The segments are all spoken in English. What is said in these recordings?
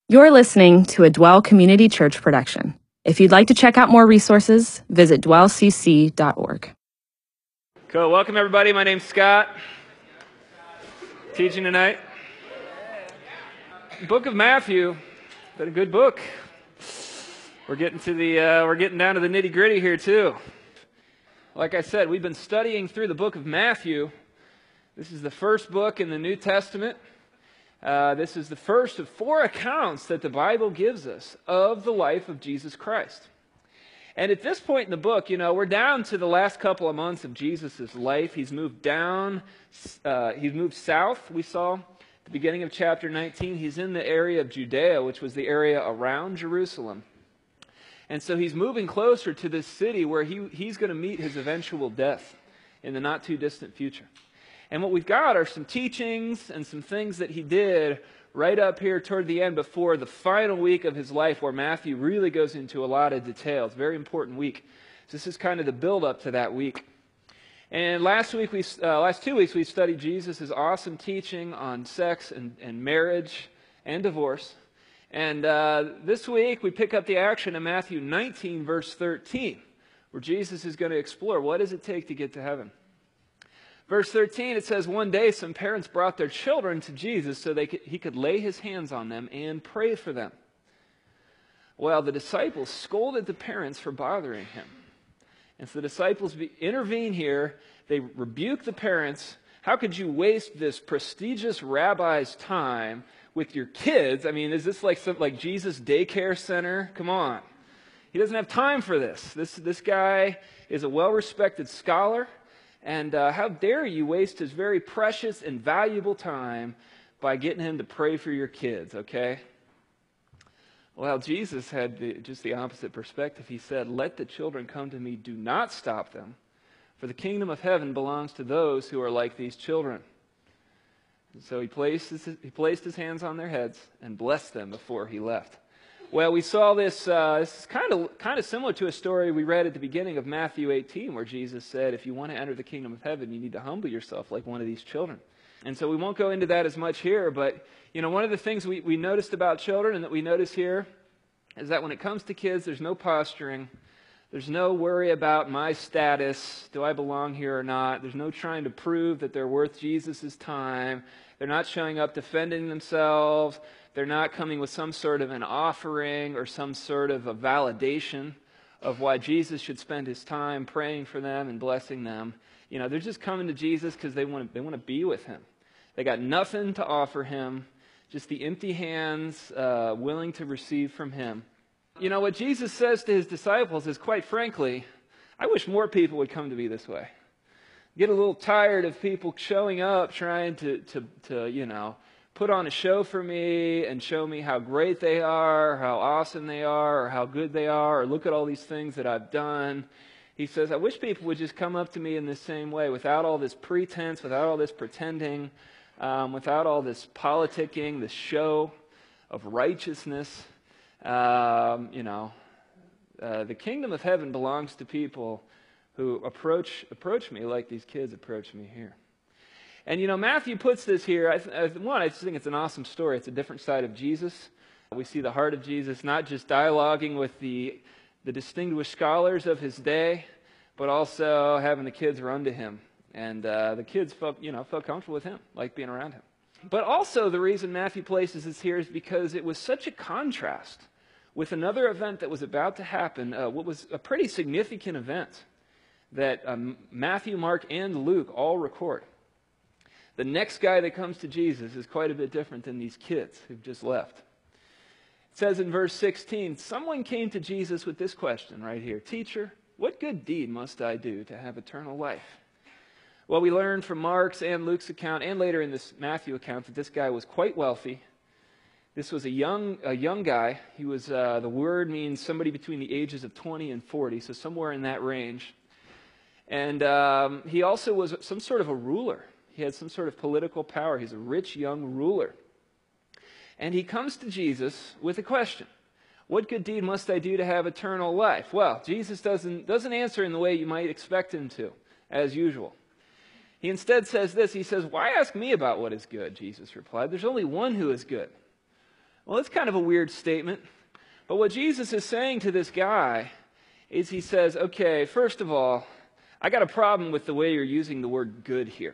You're listening to a Dwell Community Church production. If you'd like to check out more resources, visit dwellcc.org. Cool. Welcome, everybody. My name's Scott. Teaching tonight. Book of Matthew. Been a good book. We're getting down to the nitty gritty here too. Like I said, we've been studying through the book of Matthew. This is the first book in the New Testament. This is the first of 4 accounts that the Bible gives us of the life of Jesus Christ. And at this point in the book, we're down to the last couple of months of Jesus' life. He's moved south. We saw at the beginning of chapter 19, he's in the area of Judea, which was the area around Jerusalem. And so he's moving closer to this city where he's going to meet his eventual death in the not too distant future. And what we've got are some teachings and some things that he did right up here toward the end before the final week of his life, where Matthew really goes into a lot of details. Very important week. So this is kind of the build-up to that week. And last 2 weeks, we studied Jesus' awesome teaching on sex and marriage and divorce. And this week, we pick up the action in Matthew 19, verse 13, where Jesus is going to explore what does it take to get to heaven. Verse 13, it says, one day some parents brought their children to Jesus so he could lay his hands on them and pray for them. Well, the disciples scolded the parents for bothering him. And so the disciples intervene here. They rebuke the parents. How could you waste this prestigious rabbi's time with your kids? I mean, is this like Jesus' daycare center? Come on. He doesn't have time for this. This guy is a well-respected scholar. And how dare you waste his very precious and valuable time by getting him to pray for your kids, okay? Well, Jesus had just the opposite perspective. He said, let the children come to me. Do not stop them. For the kingdom of heaven belongs to those who are like these children. And so he placed his hands on their heads and blessed them before he left. Well, we saw this. This is kind of similar to a story we read at the beginning of Matthew 18, where Jesus said, if you want to enter the kingdom of heaven, you need to humble yourself like one of these children. And so we won't go into that as much here, but one of the things we noticed about children and that we notice here is that when it comes to kids, there's no posturing. There's no worry about my status. Do I belong here or not? There's no trying to prove that they're worth Jesus' time. They're not showing up defending themselves. They're not coming with some sort of an offering or some sort of a validation of why Jesus should spend his time praying for them and blessing them. They're just coming to Jesus because they want to be with him. They got nothing to offer him, just the empty hands, willing to receive from him. What Jesus says to his disciples is, quite frankly, I wish more people would come to me this way. Get a little tired of people showing up trying to put on a show for me and show me how great they are, or how awesome they are, or how good they are, or look at all these things that I've done. He says, I wish people would just come up to me in the same way, without all this pretense, without all this pretending, without all this politicking, this show of righteousness. The kingdom of heaven belongs to people who approach me like these kids approach me here. And Matthew puts this here. I just think it's an awesome story. It's a different side of Jesus. We see the heart of Jesus, not just dialoguing with the distinguished scholars of his day, but also having the kids run to him. And the kids felt comfortable with him, like being around him. But also the reason Matthew places this here is because it was such a contrast with another event that was about to happen, what was a pretty significant event that Matthew, Mark, and Luke all record. The next guy that comes to Jesus is quite a bit different than these kids who've just left. It says in verse 16, someone came to Jesus with this question right here. Teacher, what good deed must I do to have eternal life? Well, we learned from Mark's and Luke's account, and later in this Matthew account, that this guy was quite wealthy. This was a young guy. He was, the word means somebody between the ages of 20 and 40, so somewhere in that range. And he also was some sort of a ruler. He had some sort of political power. He's a rich young ruler. And he comes to Jesus with a question. What good deed must I do to have eternal life? Well, Jesus doesn't answer in the way you might expect him to, as usual. He instead says this. He says, why ask me about what is good? Jesus replied. There's only one who is good. Well, it's kind of a weird statement. But what Jesus is saying to this guy is he says, okay, first of all, I got a problem with the way you're using the word good here.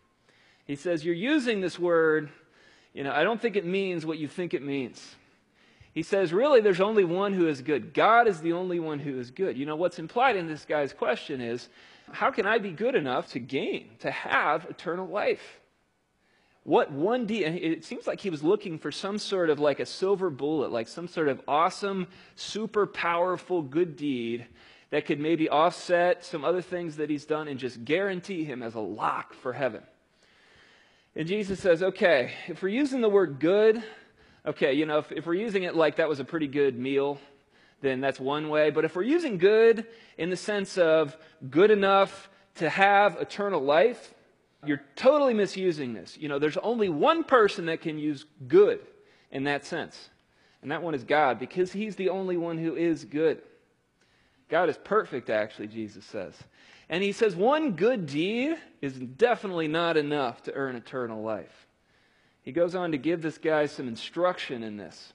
He says, you're using this word, I don't think it means what you think it means. He says, really, there's only one who is good. God is the only one who is good. What's implied in this guy's question is, how can I be good enough to gain, to have eternal life? What one deed? It seems like he was looking for some sort of like a silver bullet, like some sort of awesome, super powerful good deed that could maybe offset some other things that he's done and just guarantee him as a lock for heaven. And Jesus says, okay, if we're using the word good, okay, if we're using it like that was a pretty good meal, then that's one way. But if we're using good in the sense of good enough to have eternal life, you're totally misusing this. There's only one person that can use good in that sense. And that one is God, because he's the only one who is good. God is perfect, actually, Jesus says. And he says one good deed is definitely not enough to earn eternal life. He goes on to give this guy some instruction in this.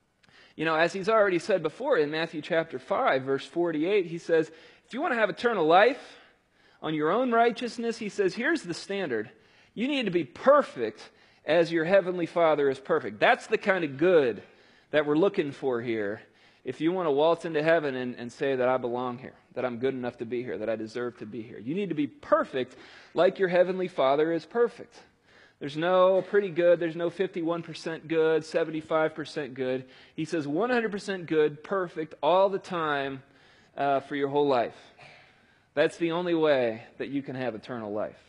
As he's already said before in Matthew chapter 5, verse 48, he says, if you want to have eternal life on your own righteousness, he says, here's the standard. You need to be perfect as your heavenly Father is perfect. That's the kind of good that we're looking for here. If you want to waltz into heaven and say that I belong here, that I'm good enough to be here, that I deserve to be here, you need to be perfect like your heavenly Father is perfect. There's no pretty good, there's no 51% good, 75% good. He says 100% good, perfect, all the time for your whole life. That's the only way that you can have eternal life.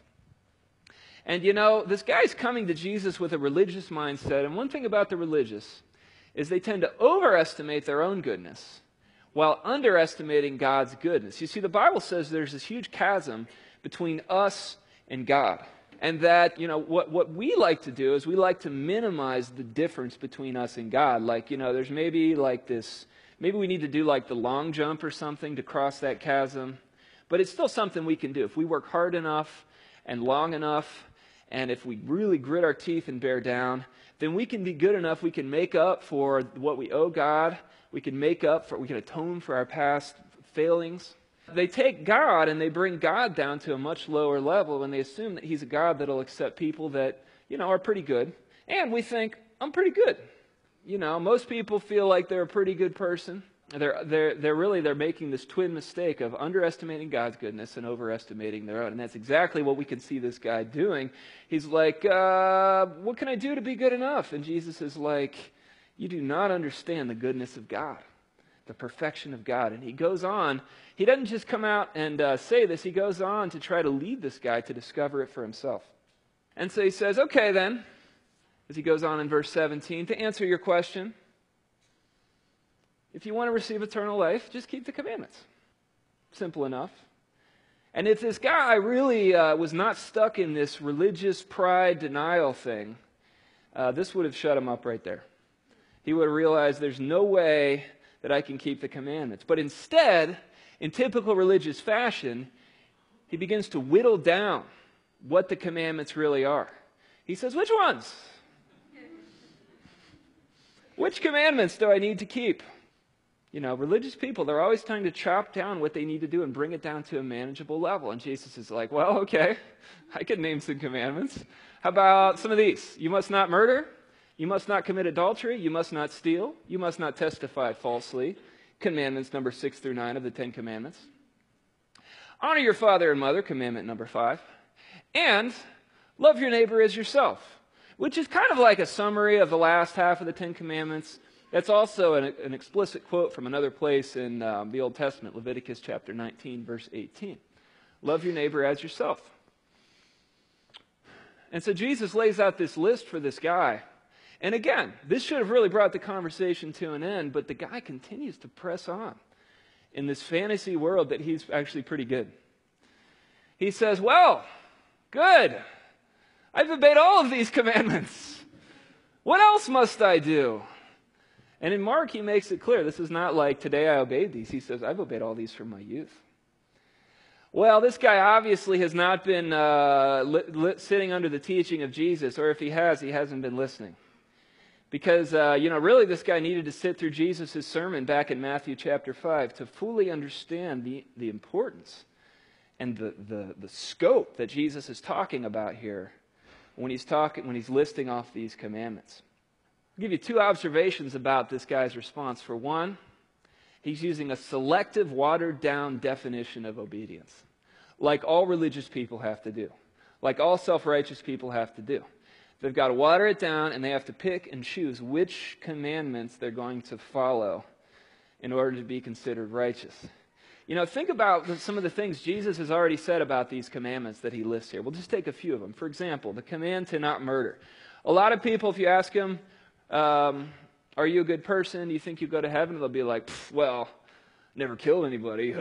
And this guy's coming to Jesus with a religious mindset, and one thing about the religious is they tend to overestimate their own goodness while underestimating God's goodness. You see, the Bible says there's this huge chasm between us and God. And that, what we like to do is we like to minimize the difference between us and God. Like, there's maybe like this, maybe we need to do like the long jump or something to cross that chasm. But it's still something we can do. If we work hard enough and long enough, and if we really grit our teeth and bear down, then we can be good enough, we can make up for what we owe God, we can atone for our past failings. They take God and they bring God down to a much lower level, and they assume that he's a God that'll accept people that, are pretty good. And we think, I'm pretty good. Most people feel like they're a pretty good person. They're making this twin mistake of underestimating God's goodness and overestimating their own. And that's exactly what we can see this guy doing. He's like, what can I do to be good enough? And Jesus is like, you do not understand the goodness of God, the perfection of God. And he goes on, he doesn't just come out and say this, he goes on to try to lead this guy to discover it for himself. And so he says, okay then, as he goes on in verse 17, to answer your question, if you want to receive eternal life, just keep the commandments. Simple enough. And if this guy really was not stuck in this religious pride denial thing, this would have shut him up right there. He would have realized there's no way that I can keep the commandments. But instead, in typical religious fashion, he begins to whittle down what the commandments really are. He says, which ones? Which commandments do I need to keep? Religious people, they're always trying to chop down what they need to do and bring it down to a manageable level. And Jesus is like, well, okay, I can name some commandments. How about some of these? You must not murder. You must not commit adultery. You must not steal. You must not testify falsely. Commandments number 6 through 9 of the 10 Commandments. Honor your father and mother, commandment number 5. And love your neighbor as yourself, which is kind of like a summary of the last half of the 10 Commandments. That's also an explicit quote from another place in the Old Testament, Leviticus chapter 19, verse 18. Love your neighbor as yourself. And so Jesus lays out this list for this guy. And again, this should have really brought the conversation to an end, but the guy continues to press on in this fantasy world that he's actually pretty good. He says, well, good. I've obeyed all of these commandments. What else must I do? And in Mark, he makes it clear, this is not like, today I obeyed these. He says, I've obeyed all these from my youth. Well, this guy obviously has not been sitting under the teaching of Jesus, or if he has, he hasn't been listening. Because, really this guy needed to sit through Jesus' sermon back in Matthew chapter 5 to fully understand the importance and the scope that Jesus is talking about here when he's listing off these commandments. I'll give you two observations about this guy's response. For one, he's using a selective, watered-down definition of obedience, like all religious people have to do, like all self-righteous people have to do. They've got to water it down, and they have to pick and choose which commandments they're going to follow in order to be considered righteous. Think about some of the things Jesus has already said about these commandments that he lists here. We'll just take a few of them. For example, the command to not murder. A lot of people, if you ask them, are you a good person? Do you think you go to heaven? They'll be like, well, never killed anybody.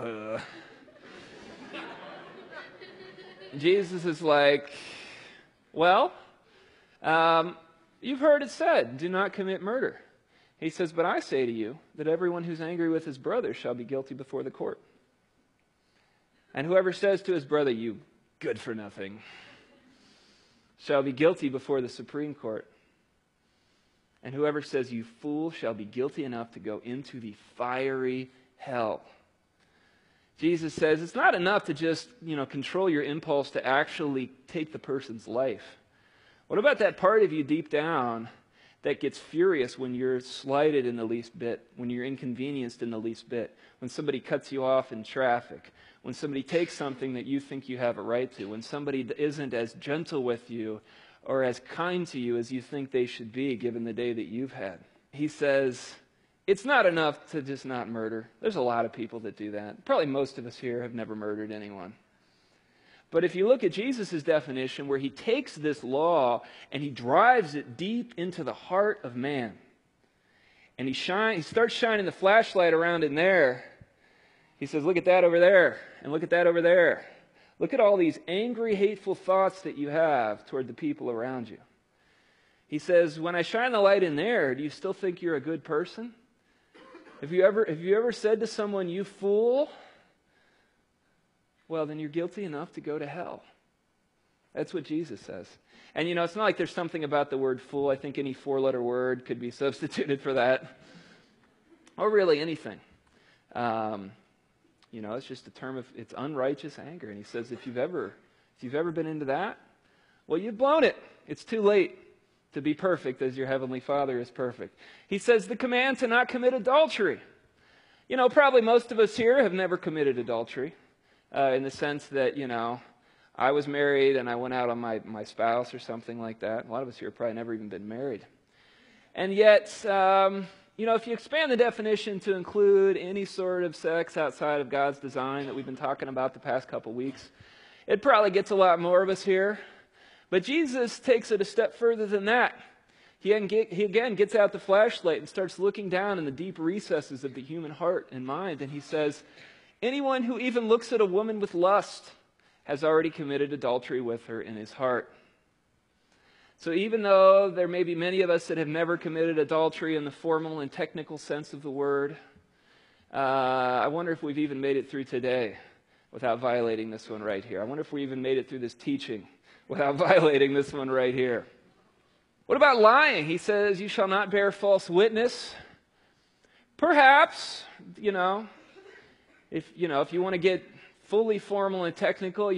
Jesus is like, well, you've heard it said, do not commit murder. He says, but I say to you that everyone who's angry with his brother shall be guilty before the court. And whoever says to his brother, you good for nothing, shall be guilty before the Supreme Court. And whoever says, you fool, shall be guilty enough to go into the fiery hell. Jesus says it's not enough to just, control your impulse to actually take the person's life. What about that part of you deep down that gets furious when you're slighted in the least bit, when you're inconvenienced in the least bit, when somebody cuts you off in traffic, when somebody takes something that you think you have a right to, when somebody isn't as gentle with you or as kind to you as you think they should be given the day that you've had? He says, it's not enough to just not murder. There's a lot of people that do that. Probably most of us here have never murdered anyone. But if you look at Jesus' definition, where he takes this law and he drives it deep into the heart of man, and he starts shining the flashlight around in there, he says, look at that over there, and look at that over there. Look at all these angry, hateful thoughts that you have toward the people around you. He says, when I shine the light in there, do you still think you're a good person? Have you ever said to someone, you fool? Well, then you're guilty enough to go to hell. That's what Jesus says. And it's not like there's something about the word fool. I think any four-letter word could be substituted for that. Or really anything. It's just a term of, it's unrighteous anger. And he says, if you've ever been into that, well, you've blown it. It's too late to be perfect as your heavenly Father is perfect. He says the command to not commit adultery. Probably most of us here have never committed adultery. In the sense that, I was married and I went out on my spouse or something like that. A lot of us here have probably never even been married. And yet, if you expand the definition to include any sort of sex outside of God's design that we've been talking about the past couple weeks, it probably gets a lot more of us here. But Jesus takes it a step further than that. He again gets out the flashlight and starts looking down in the deep recesses of the human heart and mind, and he says, anyone who even looks at a woman with lust has already committed adultery with her in his heart. So even though there may be many of us that have never committed adultery in the formal and technical sense of the word, I wonder if we've even made it through today without violating this one right here. I wonder if we even made it through this teaching without violating this one right here. What about lying? He says, you shall not bear false witness. Perhaps, if you want to get fully formal and technical,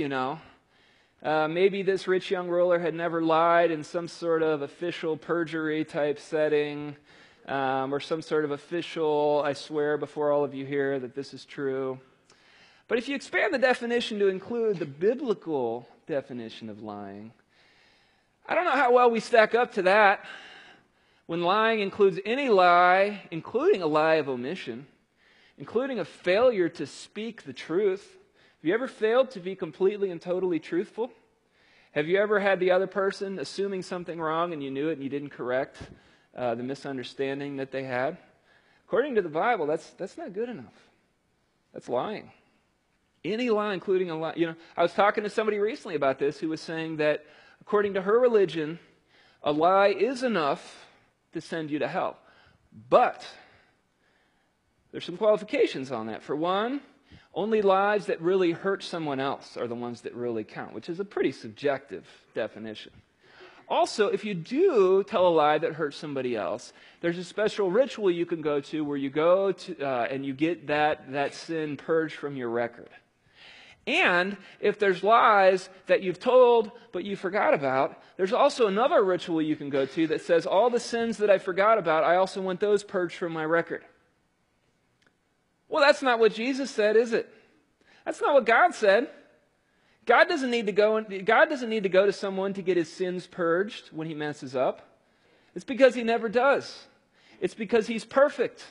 maybe this rich young ruler had never lied in some sort of official perjury type setting, or some sort of official, I swear before all of you here that this is true. But if you expand the definition to include the biblical definition of lying, I don't know how well we stack up to that. When lying includes any lie, including a lie of omission, including a failure to speak the truth. Have you ever failed to be completely and totally truthful? Have you ever had the other person assuming something wrong and you knew it and you didn't correct the misunderstanding that they had? According to the Bible, that's not good enough. That's lying. Any lie, including a lie. I was talking to somebody recently about this who was saying that according to her religion, a lie is enough to send you to hell. But there's some qualifications on that. For one, only lies that really hurt someone else are the ones that really count, which is a pretty subjective definition. Also, if you do tell a lie that hurts somebody else, there's a special ritual you can go to where you go to and you get that sin purged from your record. And if there's lies that you've told but you forgot about, there's also another ritual you can go to that says, all the sins that I forgot about, I also want those purged from my record. Well, that's not what Jesus said, is it? That's not what God said. God doesn't need to go to someone to get his sins purged when he messes up. It's because he never does. It's because he's perfect.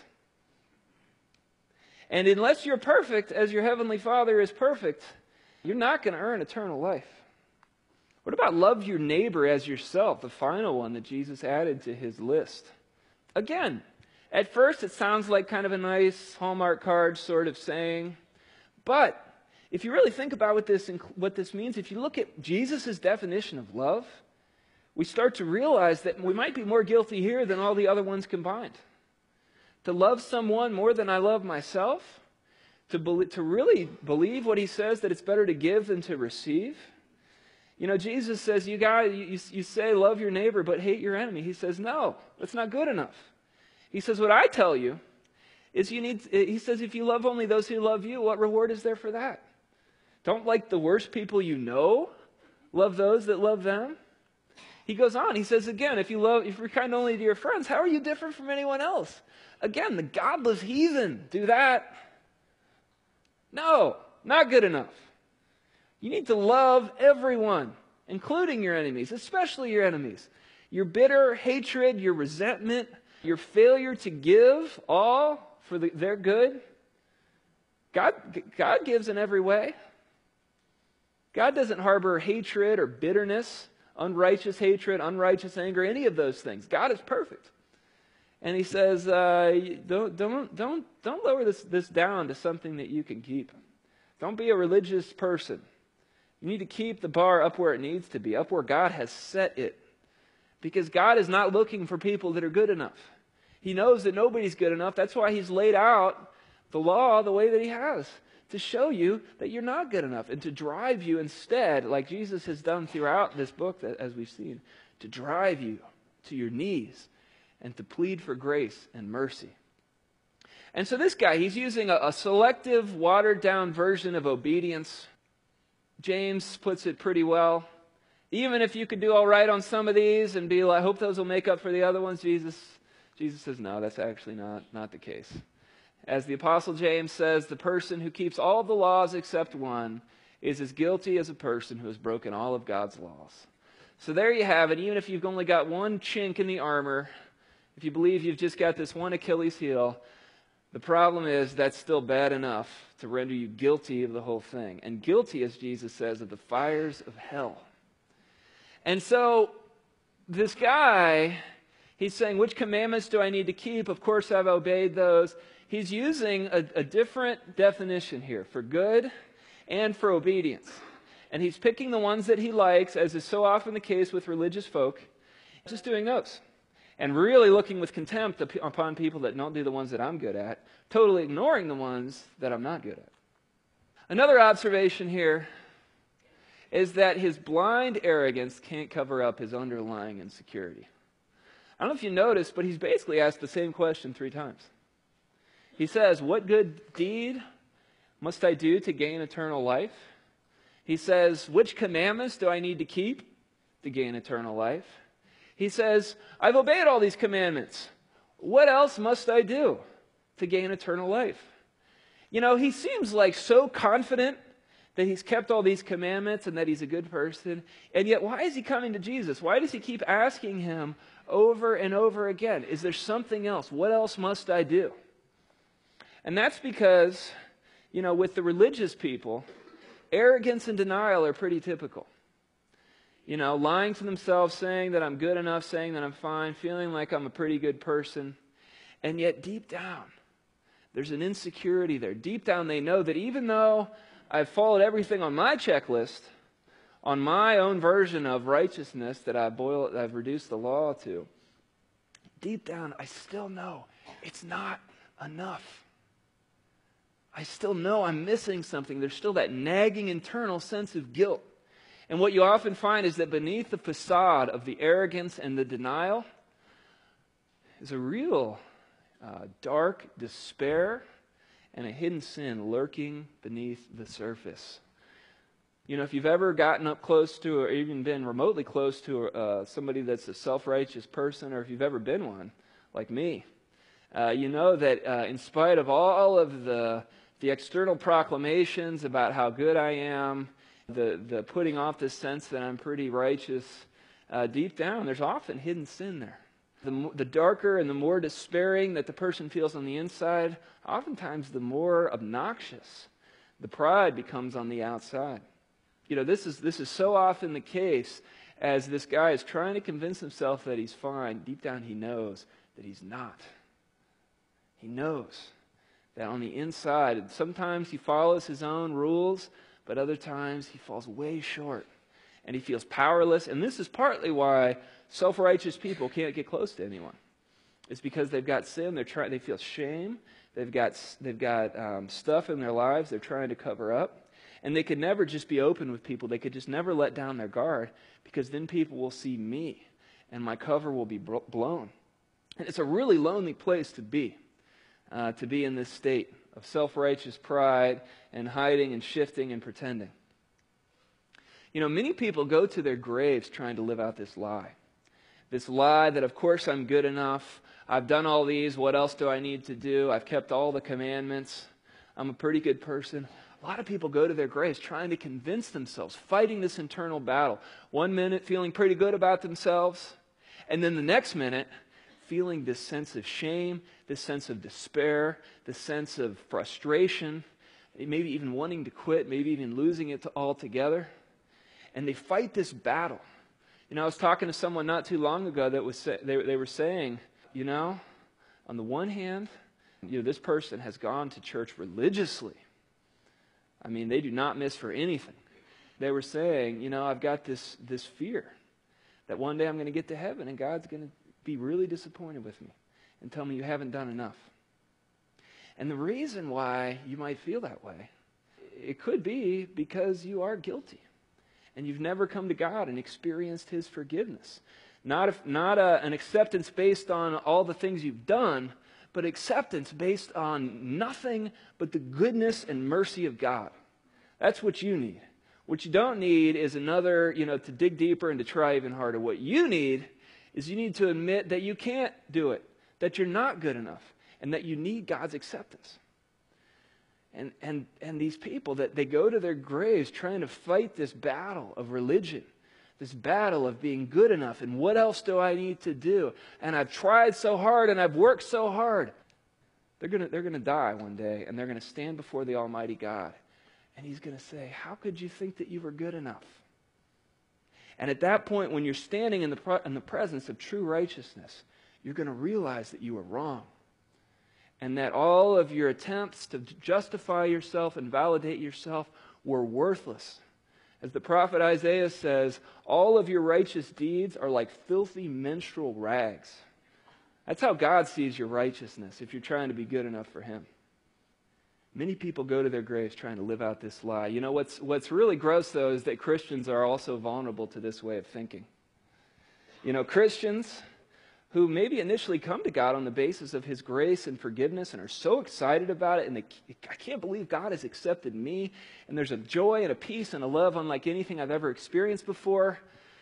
And unless you're perfect, as your heavenly Father is perfect, you're not going to earn eternal life. What about love your neighbor as yourself, the final one that Jesus added to his list? Again, at first it sounds like kind of a nice Hallmark card sort of saying, but if you really think about what this means, if you look at Jesus' definition of love, we start to realize that we might be more guilty here than all the other ones combined. To love someone more than I love myself, to really believe what he says, that it's better to give than to receive. You know, Jesus says, you say love your neighbor but hate your enemy. He says, no, that's not good enough. He says, what I tell you is he says, if you love only those who love you, what reward is there for that? Don't like the worst people you know. Love those that love them. He goes on. He says again, if you're kind only to your friends, how are you different from anyone else? Again, the godless heathen do that. No, not good enough. You need to love everyone, including your enemies, especially your enemies. Your bitter hatred, your resentment, your failure to give all for their good. God gives in every way. God doesn't harbor hatred or bitterness, unrighteous hatred, unrighteous anger, any of those things. God is perfect. And he says, don't lower this down to something that you can keep. Don't be a religious person. You need to keep the bar up where it needs to be, up where God has set it. Because God is not looking for people that are good enough. He knows that nobody's good enough. That's why he's laid out the law the way that he has, to show you that you're not good enough and to drive you instead, like Jesus has done throughout this book, as we've seen, to drive you to your knees and to plead for grace and mercy. And so this guy, he's using a selective, watered-down version of obedience. James puts it pretty well. Even if you could do all right on some of these and be like, I hope those will make up for the other ones, Jesus says, no, that's actually not the case. As the Apostle James says, the person who keeps all the laws except one is as guilty as a person who has broken all of God's laws. So there you have it. Even if you've only got one chink in the armor, if you believe you've just got this one Achilles heel, the problem is that's still bad enough to render you guilty of the whole thing. And guilty, as Jesus says, of the fires of hell. And so this guy, he's saying, which commandments do I need to keep? Of course I've obeyed those. He's using a different definition here for good and for obedience. And he's picking the ones that he likes, as is so often the case with religious folk, just doing those. And really looking with contempt upon people that don't do the ones that I'm good at, totally ignoring the ones that I'm not good at. Another observation here is that his blind arrogance can't cover up his underlying insecurity. I don't know if you noticed, but he's basically asked the same question 3 times. He says, what good deed must I do to gain eternal life? He says, which commandments do I need to keep to gain eternal life? He says, I've obeyed all these commandments. What else must I do to gain eternal life? You know, he seems like so confident that he's kept all these commandments and that he's a good person. And yet, why is he coming to Jesus? Why does he keep asking him over and over again? Is there something else? What else must I do? And that's because, you know, with the religious people, arrogance and denial are pretty typical. You know, lying to themselves, saying that I'm good enough, saying that I'm fine, feeling like I'm a pretty good person. And yet deep down, there's an insecurity there. Deep down they know that even though I've followed everything on my checklist, on my own version of righteousness that I've reduced the law to, deep down I still know it's not enough. I still know I'm missing something. There's still that nagging internal sense of guilt. And what you often find is that beneath the facade of the arrogance and the denial is a real dark despair and a hidden sin lurking beneath the surface. You know, if you've ever gotten up close to or even been remotely close to somebody that's a self-righteous person, or if you've ever been one, like me, you know that in spite of all of the external proclamations about how good I am, the putting off this sense that I'm pretty righteous, deep down there's often hidden sin there. The darker and the more despairing that the person feels on the inside, oftentimes the more obnoxious the pride becomes on the outside. You know, this is so often the case as this guy is trying to convince himself that he's fine. Deep down he knows that he's not. He knows that on the inside, sometimes he follows his own rules, but other times he falls way short and he feels powerless. And this is partly why self-righteous people can't get close to anyone. It's because they've got sin. They feel shame. They've got stuff in their lives they're trying to cover up. And they could never just be open with people. They could just never let down their guard, because then people will see me and my cover will be blown. And it's a really lonely place to be in this state of self-righteous pride and hiding and shifting and pretending. You know, many people go to their graves trying to live out this lie. This lie that, of course, I'm good enough. I've done all these. What else do I need to do? I've kept all the commandments. I'm a pretty good person. A lot of people go to their graves trying to convince themselves, fighting this internal battle. 1 minute feeling pretty good about themselves, and then the next minute feeling this sense of shame, this sense of despair, this sense of frustration, maybe even wanting to quit, maybe even losing it altogether. And they fight this battle. You know, I was talking to someone not too long ago that they were saying, you know, on the one hand, you know, this person has gone to church religiously. I mean, they do not miss for anything. They were saying, you know, I've got this fear that one day I'm going to get to heaven and God's going to be really disappointed with me and tell me you haven't done enough. And the reason why you might feel that way, it could be because you are guilty and you've never come to God and experienced His forgiveness. Not an acceptance based on all the things you've done, but acceptance based on nothing but the goodness and mercy of God. That's what you need. What you don't need is another, you know, to dig deeper and to try even harder. What you need is you need to admit that you can't do it, that you're not good enough, and that you need God's acceptance. And these people, that they go to their graves trying to fight this battle of religion, this battle of being good enough, and what else do I need to do? And I've tried so hard and I've worked so hard. They're gonna die one day, and they're gonna stand before the Almighty God, and He's gonna say, "How could you think that you were good enough?" And at that point, when you're standing in the presence of true righteousness, you're gonna realize that you were wrong, and that all of your attempts to justify yourself and validate yourself were worthless. As the prophet Isaiah says, all of your righteous deeds are like filthy menstrual rags. That's how God sees your righteousness if you're trying to be good enough for Him. Many people go to their graves trying to live out this lie. You know, what's really gross, though, is that Christians are also vulnerable to this way of thinking. You know, Christians who maybe initially come to God on the basis of His grace and forgiveness and are so excited about it, and I can't believe God has accepted me, and there's a joy and a peace and a love unlike anything I've ever experienced before.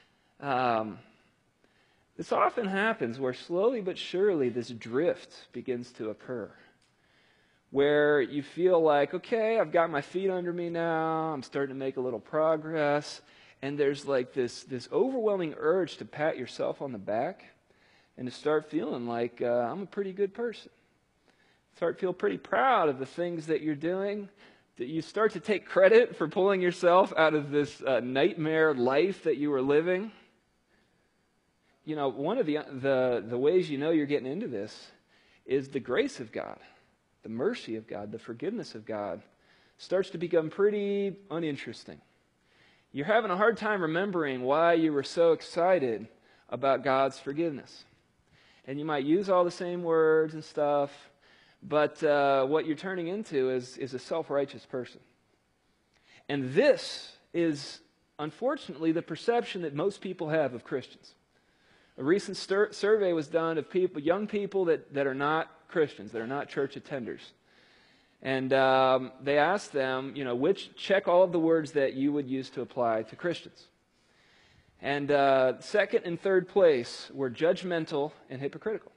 This often happens where slowly but surely this drift begins to occur, where you feel like, okay, I've got my feet under me now, I'm starting to make a little progress, and there's like this overwhelming urge to pat yourself on the back and to start feeling like I'm a pretty good person. Start to feel pretty proud of the things that you're doing. That you start to take credit for pulling yourself out of this nightmare life that you were living. You know, one of the ways you know you're getting into this is the grace of God, the mercy of God, the forgiveness of God starts to become pretty uninteresting. You're having a hard time remembering why you were so excited about God's forgiveness. And you might use all the same words and stuff, but what you're turning into is a self-righteous person. And this is unfortunately, the perception that most people have of Christians. A recent survey was done of young people that are not Christians, that are not church attenders. And they asked them, check all of the words that you would use to apply to Christians. And second and third place were judgmental and hypocritical.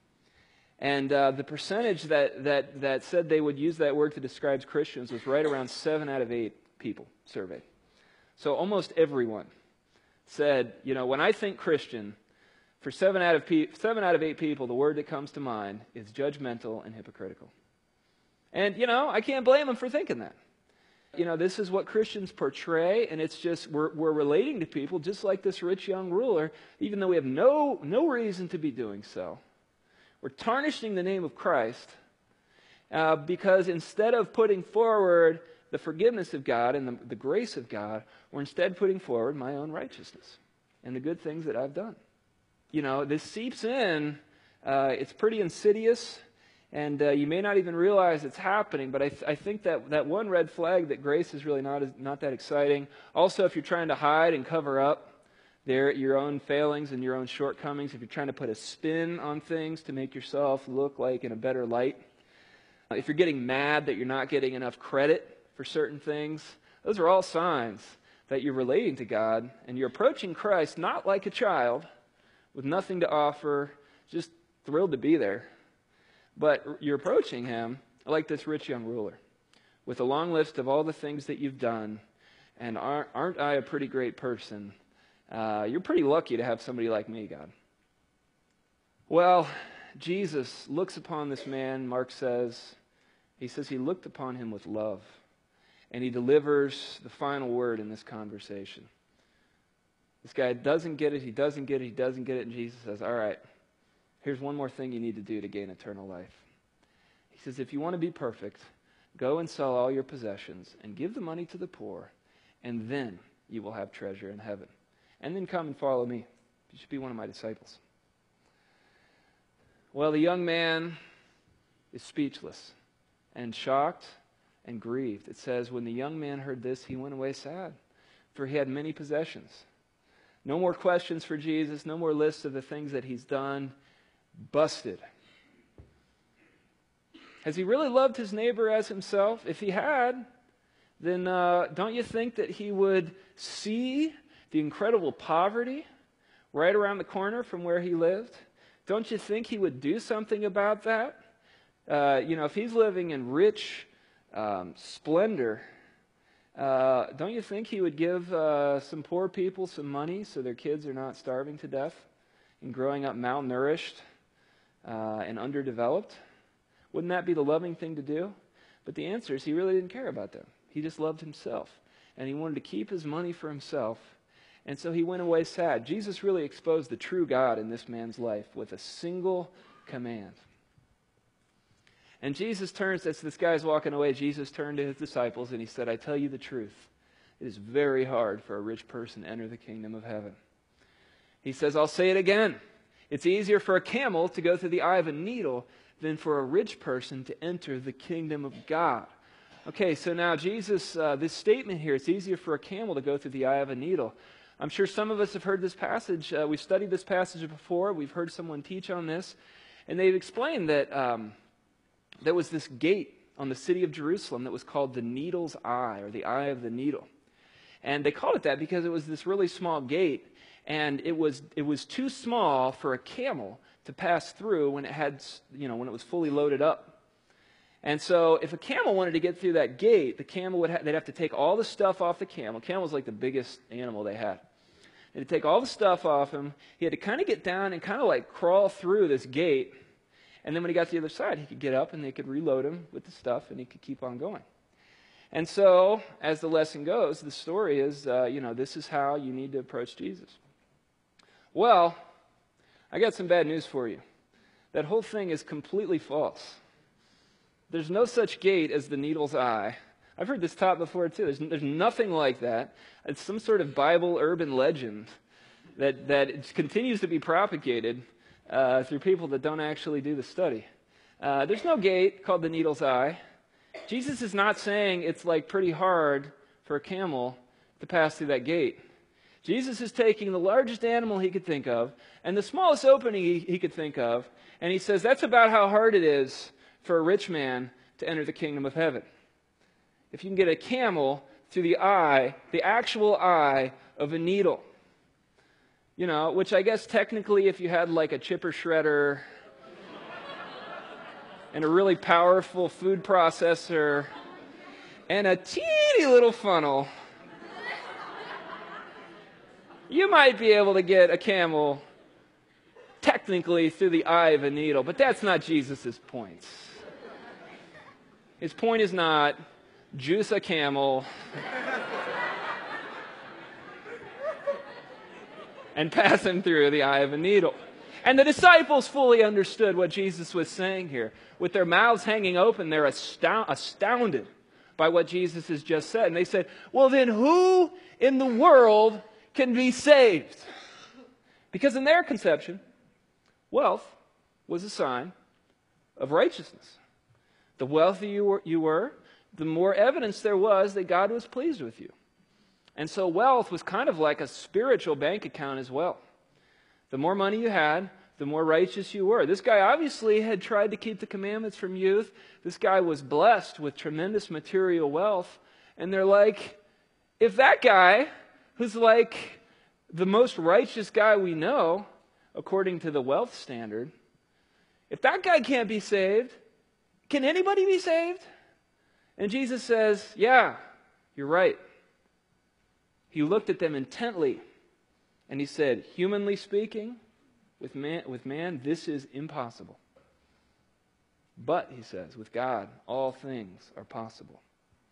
And the percentage that said they would use that word to describe Christians was right around 7 out of 8 people surveyed. So almost everyone said, when I think Christian, for 7 out of 8 people, the word that comes to mind is judgmental and hypocritical. And, I can't blame them for thinking that. This is what Christians portray, and it's just, we're relating to people just like this rich young ruler, even though we have no reason to be doing so. We're tarnishing the name of Christ because instead of putting forward the forgiveness of God and the grace of God, we're instead putting forward my own righteousness and the good things that I've done. This seeps in. It's pretty insidious. And you may not even realize it's happening, but I think that one red flag that grace is really not that exciting. Also, if you're trying to hide and cover up your own failings and your own shortcomings, if you're trying to put a spin on things to make yourself look like in a better light, if you're getting mad that you're not getting enough credit for certain things, those are all signs that you're relating to God and you're approaching Christ not like a child with nothing to offer, just thrilled to be there. But you're approaching him like this rich young ruler, with a long list of all the things that you've done, and aren't I a pretty great person? You're pretty lucky to have somebody like me, God. Well, Jesus looks upon this man, Mark says. He says he looked upon him with love, and he delivers the final word in this conversation. This guy doesn't get it, he doesn't get it, and Jesus says, all right, here's one more thing you need to do to gain eternal life. He says, if you want to be perfect, go and sell all your possessions and give the money to the poor, and then you will have treasure in heaven. And then come and follow me. You should be one of my disciples. Well, the young man is speechless and shocked and grieved. It says, when the young man heard this, he went away sad, for he had many possessions. No more questions for Jesus, no more lists of the things that he's done. Busted. Has he really loved his neighbor as himself? If he had, then don't you think that he would see the incredible poverty right around the corner from where he lived? Don't you think he would do something about that? If he's living in rich splendor, don't you think he would give some poor people some money so their kids are not starving to death and growing up malnourished and underdeveloped? Wouldn't that be the loving thing to do? But the answer is he really didn't care about them. He just loved himself, and he wanted to keep his money for himself, and so he went away sad. Jesus really exposed the true God in this man's life with a single command. And Jesus turns, as this guy's walking away, Jesus turned to his disciples and he said, I tell you the truth, it is very hard for a rich person to enter the kingdom of heaven. He says, I'll say it again. It's easier for a camel to go through the eye of a needle than for a rich person to enter the kingdom of God. Okay, so now Jesus, this statement here, it's easier for a camel to go through the eye of a needle. I'm sure some of us have heard this passage. We've studied this passage before. We've heard someone teach on this. And they've explained that there was this gate on the city of Jerusalem that was called the Needle's Eye, or the Eye of the Needle. And they called it that because it was this really small gate, and it was too small for a camel to pass through when when it was fully loaded up. And so if a camel wanted to get through that gate, the camel they'd have to take all the stuff off the camel. Camel was like the biggest animal they had. They'd take all the stuff off him. He had to kind of get down and kind of like crawl through this gate. And then when he got to the other side, he could get up and they could reload him with the stuff and he could keep on going. And so, as the lesson goes, the story is, this is how you need to approach Jesus. Well, I got some bad news for you. That whole thing is completely false. There's no such gate as the Needle's Eye. I've heard this taught before too. There's nothing like that. It's some sort of Bible urban legend that continues to be propagated through people that don't actually do the study. There's no gate called the Needle's Eye. Jesus is not saying it's like pretty hard for a camel to pass through that gate. Jesus is taking the largest animal he could think of and the smallest opening he could think of, and he says that's about how hard it is for a rich man to enter the kingdom of heaven. If you can get a camel through the actual eye of a needle, which I guess technically if you had like a chipper shredder and a really powerful food processor and a teeny little funnel, you might be able to get a camel technically through the eye of a needle, but that's not Jesus' point. His point is not juice a camel and pass him through the eye of a needle. And the disciples fully understood what Jesus was saying here. With their mouths hanging open, they're astounded by what Jesus has just said. And they said, well, then who in the world can be saved? Because in their conception, wealth was a sign of righteousness. The wealthier you were, the more evidence there was that God was pleased with you. And so wealth was kind of like a spiritual bank account as well. The more money you had, the more righteous you were. This guy obviously had tried to keep the commandments from youth. This guy was blessed with tremendous material wealth. And they're like, if that guy, who's like the most righteous guy we know, according to the wealth standard, if that guy can't be saved, can anybody be saved? And Jesus says, yeah, you're right. He looked at them intently and he said, humanly speaking, with man, this is impossible. But, he says, with God, all things are possible.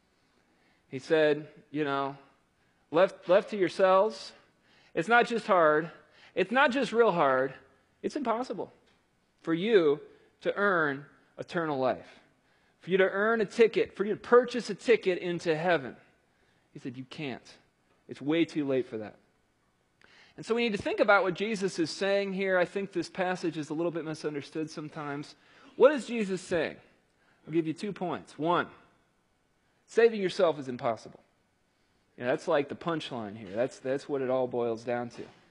He said, left to yourselves, it's not just hard, it's not just real hard, it's impossible for you to earn eternal life. For you to earn a ticket, for you to purchase a ticket into heaven. He said, you can't. It's way too late for that. And so we need to think about what Jesus is saying here. I think this passage is a little bit misunderstood sometimes. What is Jesus saying? I'll give you 2 points. One, saving yourself is impossible. That's like the punchline here. That's what it all boils down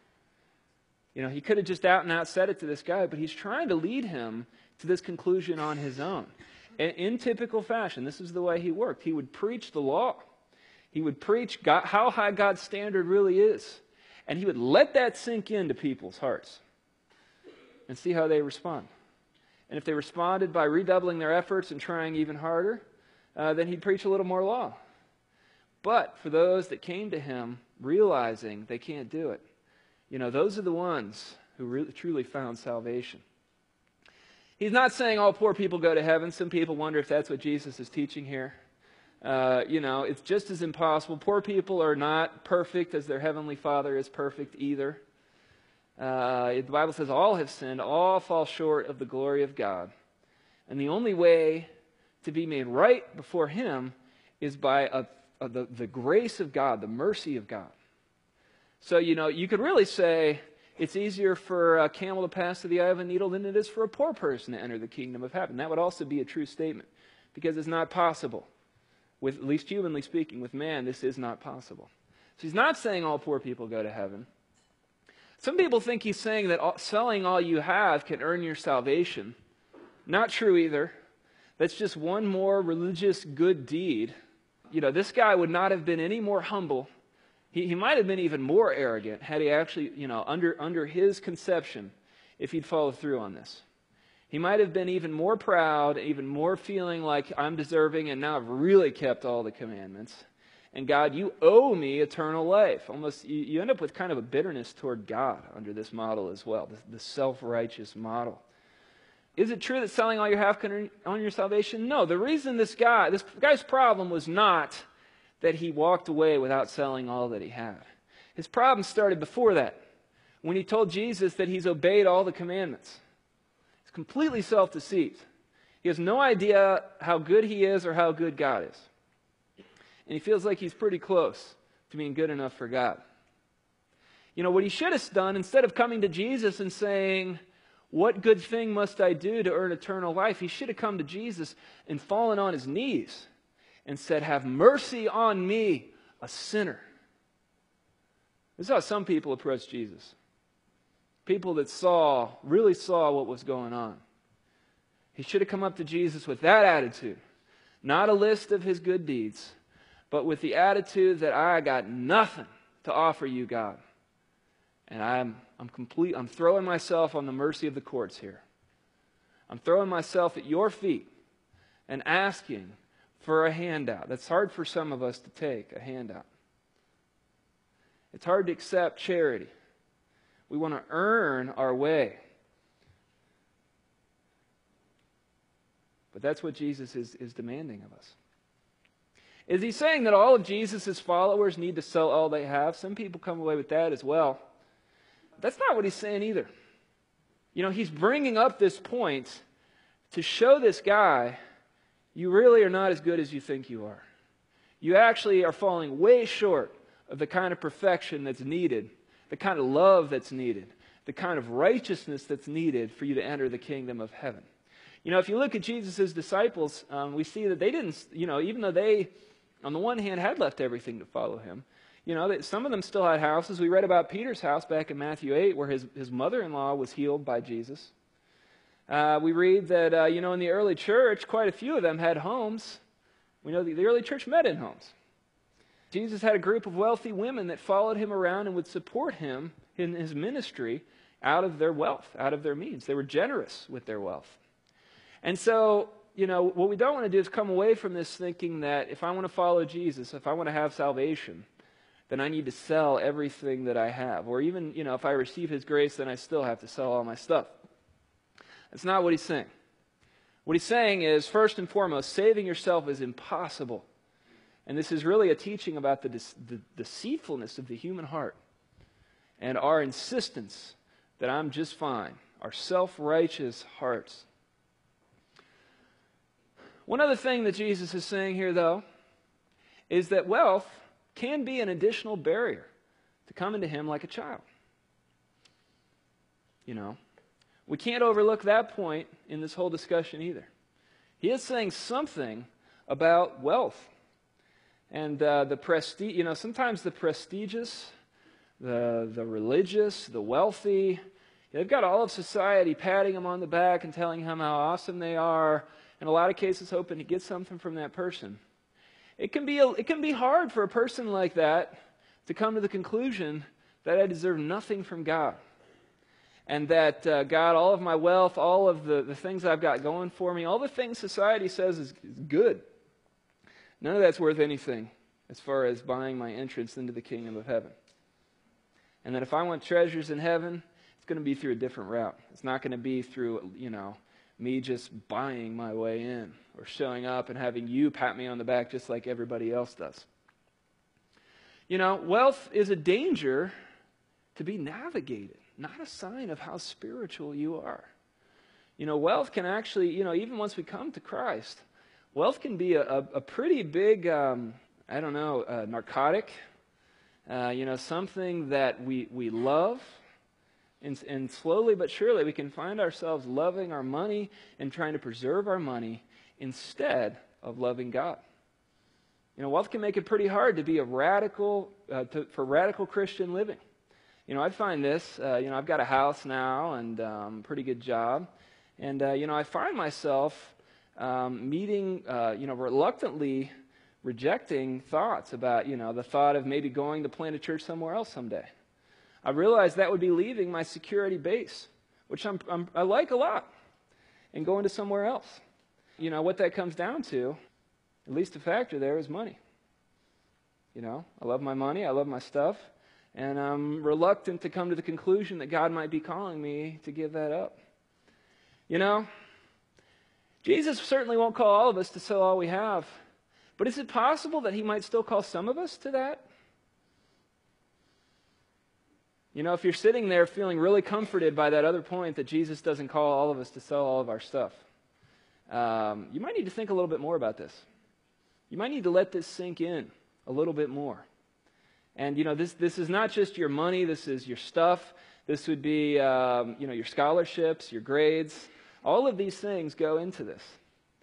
to. He could have just out and out said it to this guy, but he's trying to lead him to this conclusion on his own. And in typical fashion, this is the way he worked. He would preach the law. He would preach how high God's standard really is. And he would let that sink into people's hearts and see how they respond. And if they responded by redoubling their efforts and trying even harder, then he'd preach a little more law. But for those that came to him realizing they can't do it, those are the ones who really, truly found salvation. He's not saying all poor people go to heaven. Some people wonder if that's what Jesus is teaching here. It's just as impossible. Poor people are not perfect as their heavenly Father is perfect either. The Bible says all have sinned, all fall short of the glory of God. And the only way to be made right before him is by the grace of God, the mercy of God. So, you could really say it's easier for a camel to pass through the eye of a needle than it is for a poor person to enter the kingdom of heaven. That would also be a true statement, because it's not possible. With, at least humanly speaking, with man, this is not possible. So he's not saying all poor people go to heaven. Some people think he's saying that selling all you have can earn your salvation. Not true either. That's just one more religious good deed. This guy would not have been any more humble. He might have been even more arrogant had he actually, under his conception, if he'd followed through on this. He might have been even more proud, even more feeling like I'm deserving and now I've really kept all the commandments. And God, you owe me eternal life. Almost, you end up with kind of a bitterness toward God under this model as well, the self-righteous model. Is it true that selling all you have can earn your salvation? No. The reason this guy's problem was not that he walked away without selling all that he had. His problem started before that, when he told Jesus that he's obeyed all the commandments. He's completely self-deceived. He has no idea how good he is or how good God is. And he feels like he's pretty close to being good enough for God. What he should have done, instead of coming to Jesus and saying, what good thing must I do to earn eternal life? He should have come to Jesus and fallen on his knees and said, have mercy on me, a sinner. This is how some people approach Jesus. People that really saw what was going on. He should have come up to Jesus with that attitude. Not a list of his good deeds, but with the attitude that I got nothing to offer you, God. And I'm throwing myself on the mercy of the courts here. I'm throwing myself at your feet and asking for a handout. That's hard for some of us to take, a handout. It's hard to accept charity. We want to earn our way. But that's what Jesus is demanding of us. Is he saying that all of Jesus' followers need to sell all they have? Some people come away with that as well. That's not what he's saying either. You know, he's bringing up this point to show this guy, you really are not as good as you think you are. You actually are falling way short of the kind of perfection that's needed, the kind of love that's needed, the kind of righteousness that's needed for you to enter the kingdom of heaven. You know, if you look at Jesus' disciples, we see that they didn't, even though they, on the one hand, had left everything to follow him, some of them still had houses. We read about Peter's house back in Matthew 8 where his mother-in-law was healed by Jesus. We read that, in the early church, quite a few of them had homes. We know that the early church met in homes. Jesus had a group of wealthy women that followed him around and would support him in his ministry out of their wealth, out of their means. They were generous with their wealth. And so, what we don't want to do is come away from this thinking that if I want to follow Jesus, if I want to have salvation, then I need to sell everything that I have. Or even, if I receive his grace, then I still have to sell all my stuff. That's not what he's saying. What he's saying is, first and foremost, saving yourself is impossible. And this is really a teaching about the deceitfulness of the human heart and our insistence that I'm just fine, our self-righteous hearts. One other thing that Jesus is saying here, though, is that wealth can be an additional barrier to coming to him like a child. We can't overlook that point in this whole discussion either. He is saying something about wealth and the prestige. Sometimes the prestigious, the religious, the wealthy, they've got all of society patting them on the back and telling them how awesome they are. In a lot of cases, hoping to get something from that person. It can be hard for a person like that to come to the conclusion that I deserve nothing from God. And that, God, all of my wealth, all of the things I've got going for me, all the things society says is good. None of that's worth anything as far as buying my entrance into the kingdom of heaven. And that if I want treasures in heaven, it's going to be through a different route. It's not going to be through, me just buying my way in or showing up and having you pat me on the back just like everybody else does. Wealth is a danger to be navigated, not a sign of how spiritual you are. Wealth can actually, even once we come to Christ, wealth can be a pretty big, narcotic, something that we love. And slowly but surely we can find ourselves loving our money and trying to preserve our money instead of loving God. Wealth can make it pretty hard to be a radical, for radical Christian living. I find this, I've got a house now and a pretty good job. And, I find myself reluctantly rejecting thoughts about, the thought of maybe going to plant a church somewhere else someday. I realized that would be leaving my security base, which I like a lot, and going to somewhere else. What that comes down to, at least a factor there, is money. I love my money, I love my stuff, and I'm reluctant to come to the conclusion that God might be calling me to give that up. Jesus certainly won't call all of us to sell all we have, but is it possible that he might still call some of us to that? If you're sitting there feeling really comforted by that other point that Jesus doesn't call all of us to sell all of our stuff, you might need to think a little bit more about this. You might need to let this sink in a little bit more. And, this is not just your money, this is your stuff. This would be, your scholarships, your grades. All of these things go into this.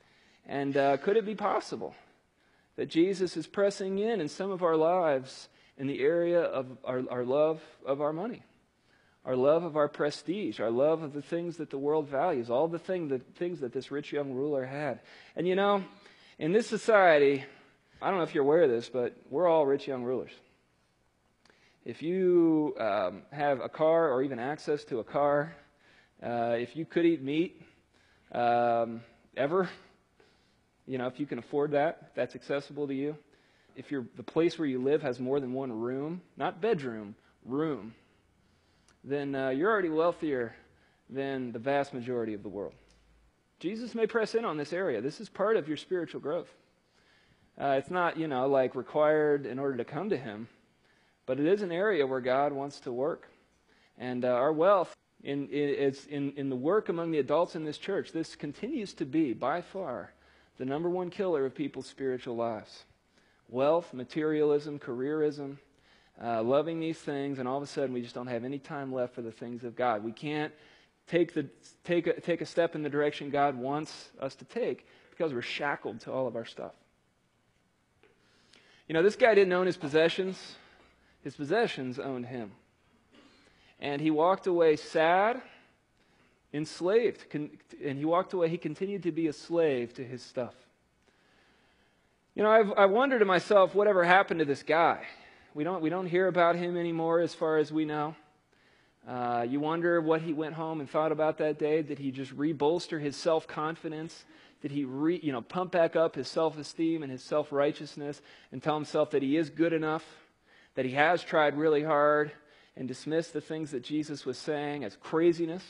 And could it be possible that Jesus is pressing in some of our lives in the area of our love of our money, our love of our prestige, our love of the things that the world values, all the things that this rich young ruler had. And you know, in this society, I don't know if you're aware of this, but we're all rich young rulers. If you have a car or even access to a car, if you could eat meat ever, you know, if you can afford that, if that's accessible to you, if the place where you live has more than one room, not bedroom, room, then you're already wealthier than the vast majority of the world. Jesus may press in on this area. This is part of your spiritual growth. It's not, you know, like required in order to come to Him, but it is an area where God wants to work. And our wealth in the work among the adults in this church, this continues to be, by far, the number one killer of people's spiritual lives. Wealth, materialism, careerism, loving these things, and all of a sudden we just don't have any time left for the things of God. We can't take a step in the direction God wants us to take because we're shackled to all of our stuff. You know, this guy didn't own his possessions. His possessions owned him. And he walked away sad, enslaved. And he walked away, he continued to be a slave to his stuff. You know, I wonder to myself, whatever happened to this guy? We don't hear about him anymore as far as we know. You wonder what he went home and thought about that day. Did he just re-bolster his self-confidence? Did he pump back up his self-esteem and his self-righteousness and tell himself that he is good enough, that he has tried really hard, and dismiss the things that Jesus was saying as craziness?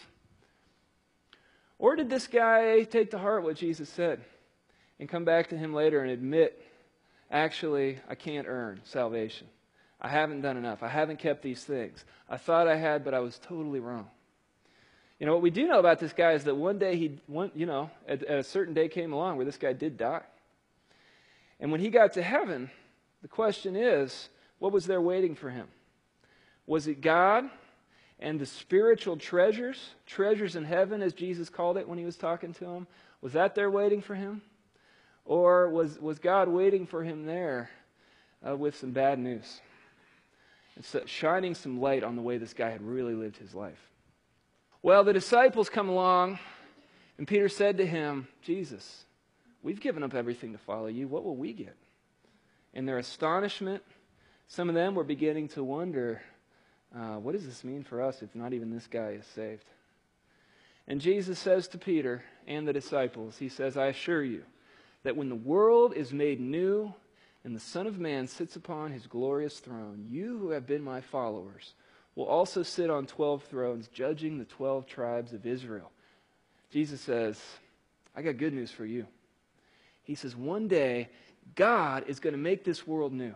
Or did this guy take to heart what Jesus said and come back to Him later and admit, actually, I can't earn salvation. I haven't done enough. I haven't kept these things. I thought I had, but I was totally wrong. You know, what we do know about this guy is that one day at a certain day came along where this guy did die. And when he got to heaven, the question is, what was there waiting for him? Was it God and the spiritual treasures in heaven, as Jesus called it when He was talking to him? Was that there waiting for him? Or was God waiting for him there with some bad news? And so shining some light on the way this guy had really lived his life. Well, the disciples come along, and Peter said to him, Jesus, we've given up everything to follow you. What will we get? In their astonishment, some of them were beginning to wonder, what does this mean for us if not even this guy is saved? And Jesus says to Peter and the disciples, He says, I assure you that when the world is made new and the Son of Man sits upon His glorious throne, you who have been my followers will also sit on 12 thrones, judging the 12 tribes of Israel. Jesus says, I got good news for you. He says, one day, God is going to make this world new.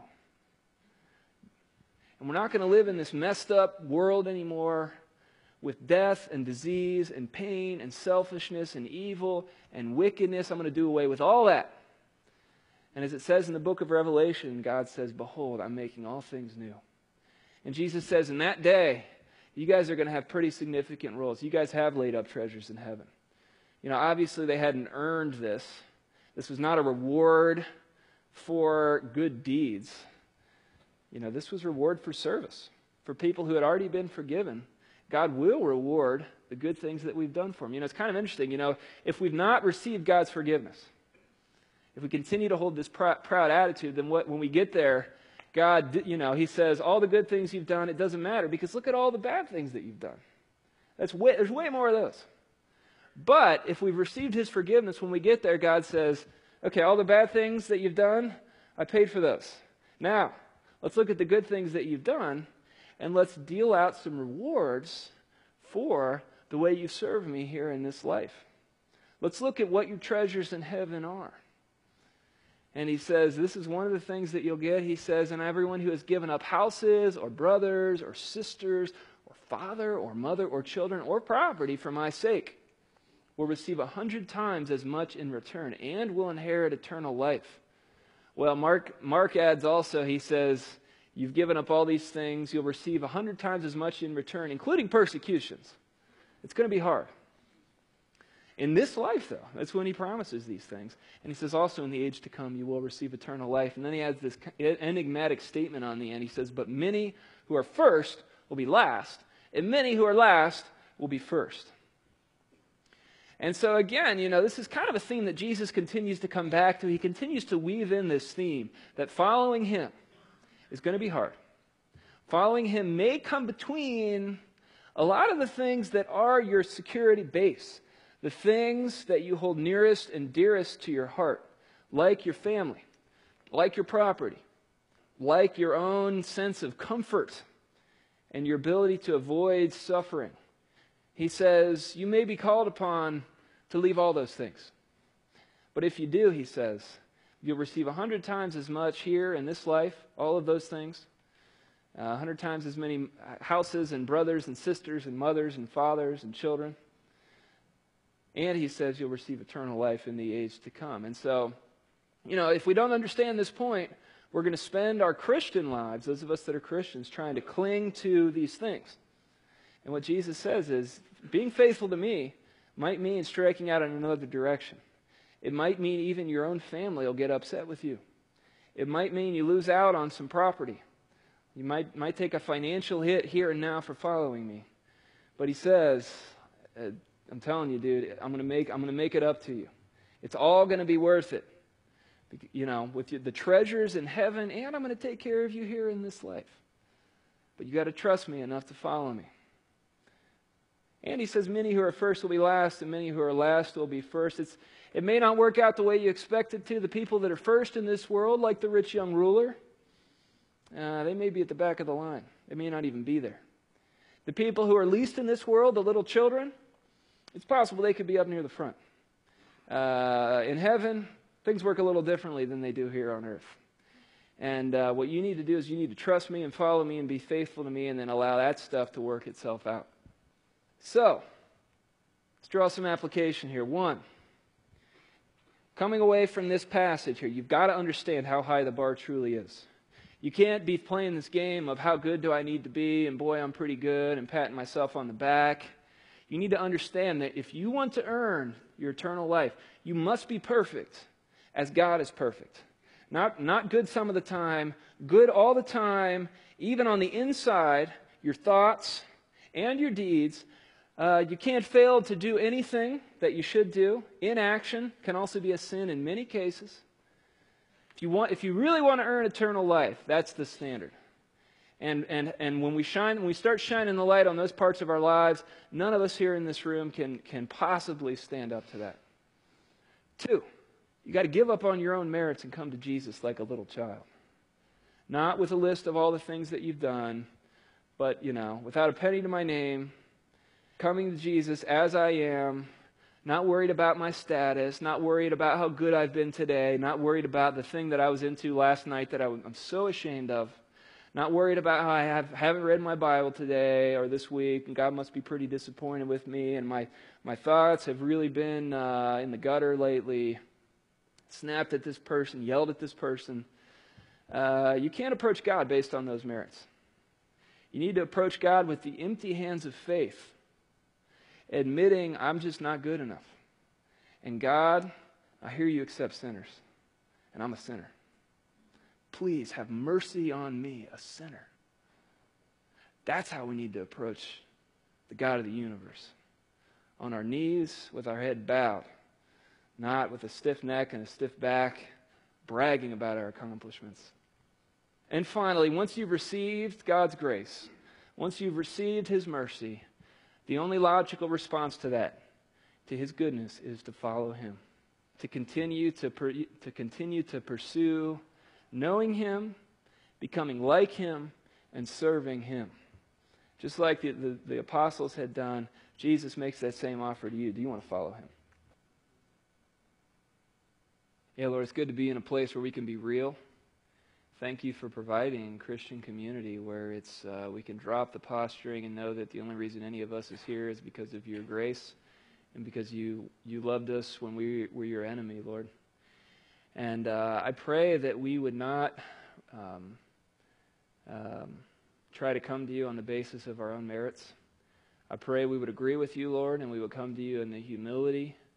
And we're not going to live in this messed up world anymore with death and disease and pain and selfishness and evil and wickedness. I'm going to do away with all that. And as it says in the book of Revelation, God says, behold, I'm making all things new. And Jesus says, in that day, you guys are going to have pretty significant roles. You guys have laid up treasures in heaven. You know, obviously they hadn't earned this. This was not a reward for good deeds. You know, this was reward for service. For people who had already been forgiven, God will reward the good things that we've done for Him. You know, it's kind of interesting, you know, if we've not received God's forgiveness, if we continue to hold this proud attitude, then when we get there, God, you know, He says, all the good things you've done, it doesn't matter because look at all the bad things that you've done. There's way more of those. But if we've received His forgiveness, when we get there, God says, okay, all the bad things that you've done, I paid for those. Now, let's look at the good things that you've done, and let's deal out some rewards for the way you serve me here in this life. Let's look at what your treasures in heaven are. And He says, this is one of the things that you'll get. He says, and everyone who has given up houses or brothers or sisters or father or mother or children or property for my sake will receive 100 times as much in return and will inherit eternal life. Well, Mark adds also, he says, you've given up all these things, you'll receive 100 times as much in return, including persecutions. It's going to be hard. In this life, though, that's when he promises these things. And he says, also in the age to come, you will receive eternal life. And then he adds this enigmatic statement on the end. He says, but many who are first will be last, and many who are last will be first. And so again, this is kind of a theme that Jesus continues to come back to. He continues to weave in this theme that following him is going to be hard. Following him may come between a lot of the things that are your security base, the things that you hold nearest and dearest to your heart, like your family, like your property, like your own sense of comfort and your ability to avoid suffering. He says, you may be called upon to leave all those things. But if you do, he says, you'll receive 100 times as much here in this life, all of those things, 100 times as many houses and brothers and sisters and mothers and fathers and children. And he says you'll receive eternal life in the age to come. And so, if we don't understand this point, we're going to spend our Christian lives, those of us that are Christians, trying to cling to these things. And what Jesus says is, being faithful to me might mean striking out in another direction. It might mean even your own family will get upset with you. It might mean you lose out on some property. You might take a financial hit here and now for following me. But he says, I'm telling you, dude, I'm going to make it up to you. It's all going to be worth it. With the treasures in heaven, and I'm going to take care of you here in this life. But you got to trust me enough to follow me. And he says, many who are first will be last, and many who are last will be first. It may not work out the way you expect it to. The people that are first in this world, like the rich young ruler, they may be at the back of the line. They may not even be there. The people who are least in this world, the little children, it's possible they could be up near the front. In heaven, things work a little differently than they do here on earth. And what you need to do is you need to trust me and follow me and be faithful to me and then allow that stuff to work itself out. So, let's draw some application here. One, coming away from this passage here, you've got to understand how high the bar truly is. You can't be playing this game of how good do I need to be and boy, I'm pretty good and patting myself on the back. You need to understand that if you want to earn your eternal life, you must be perfect as God is perfect. Not good some of the time, good all the time, even on the inside, your thoughts and your deeds. You can't fail to do anything that you should do. Inaction can also be a sin in many cases. If you really want to earn eternal life, that's the standard. And when we start shining the light on those parts of our lives, none of us here in this room can possibly stand up to that. Two, you got to give up on your own merits and come to Jesus like a little child. Not with a list of all the things that you've done, but, without a penny to my name, coming to Jesus as I am, not worried about my status, not worried about how good I've been today, not worried about the thing that I was into last night that I'm so ashamed of, not worried about how I haven't read my Bible today or this week, and God must be pretty disappointed with me, and my thoughts have really been in the gutter lately, snapped at this person, yelled at this person. You can't approach God based on those merits. You need to approach God with the empty hands of faith, admitting I'm just not good enough. And God, I hear you accept sinners, and I'm a sinner. Please have mercy on me, a sinner. That's how we need to approach the God of the universe. On our knees, with our head bowed, not with a stiff neck and a stiff back, bragging about our accomplishments. And finally, once you've received God's grace, once you've received His mercy, the only logical response to that, to His goodness, is to follow Him, to continue to pursue knowing Him, becoming like Him, and serving Him. Just like the apostles had done, Jesus makes that same offer to you. Do you want to follow Him? Yeah, Lord, it's good to be in a place where we can be real. Thank you for providing Christian community where we can drop the posturing and know that the only reason any of us is here is because of your grace and because you loved us when we were your enemy, Lord. And I pray that we would not try to come to you on the basis of our own merits. I pray we would agree with you, Lord, and we would come to you in the humility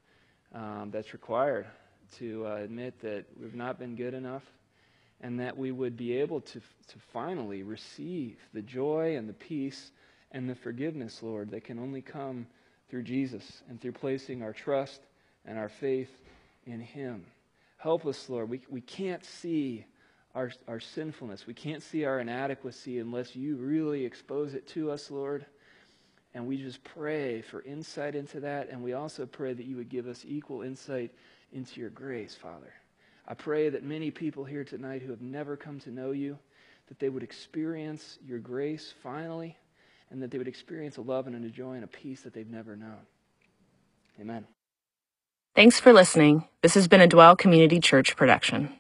that's required to admit that we've not been good enough, and that we would be able to finally receive the joy and the peace and the forgiveness, Lord, that can only come through Jesus and through placing our trust and our faith in Him. Help us, Lord. We can't see our sinfulness. We can't see our inadequacy unless you really expose it to us, Lord. And we just pray for insight into that, and we also pray that you would give us equal insight into your grace, Father. I pray that many people here tonight who have never come to know you, that they would experience your grace finally, and that they would experience a love and a joy and a peace that they've never known. Amen. Thanks for listening. This has been a Dwell Community Church production.